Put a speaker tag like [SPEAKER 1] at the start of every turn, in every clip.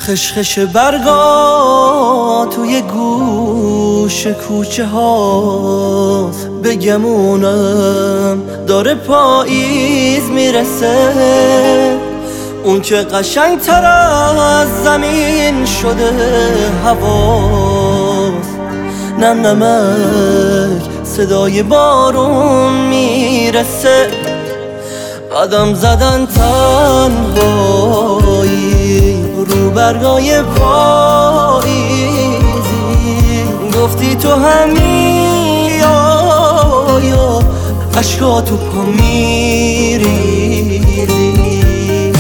[SPEAKER 1] خشخش برگا توی گوش کوچه ها، بگمونم داره پاییز میرسه. اون که قشنگ تر از زمین شده هواست، نم نمک صدای بارون میرسه. قدم زدن تنهایی رو برگای پاییزی، گفتی تو همی یا اشکا تو پا میریزی.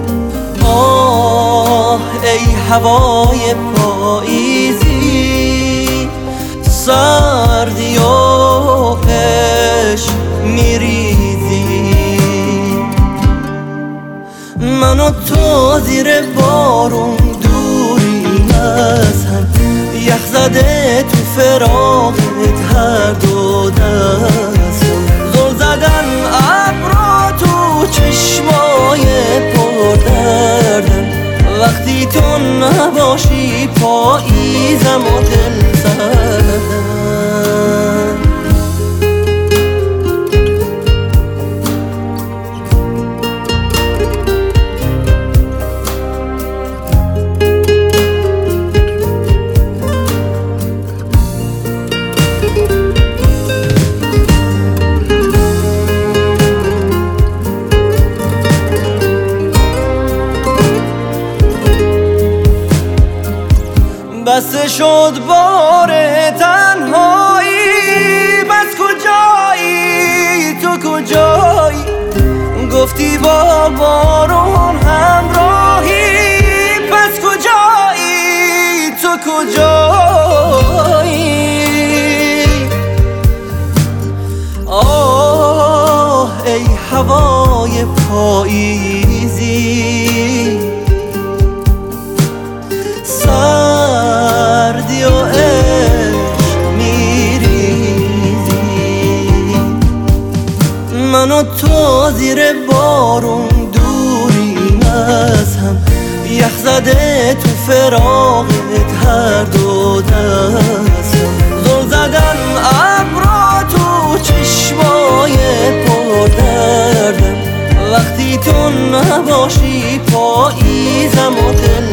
[SPEAKER 1] آه ای هوای پاییزی، سردی و عشق میریزی. من و تو زیر بارون دوری از هم، یخ زده تو فراقت هر دو دستم. زل زدن ابرا تو چشمای پر دردم، وقتی تو نباشی پاییزم و دل زدم. بس شد بار تنهایی، بس کجایی تو کجایی؟ گفتی با بارون همراهی، پس کجایی تو کجایی؟ آه ای هوای پاییزی، سردی و عشق میریزی. من و تو زیر بارون دوریم از هم، یخ زده تو فراقت هر دو دستم. زل زدن ابرا تو چشمای پر دردم، وقتی تو نباشی پاییزم و دل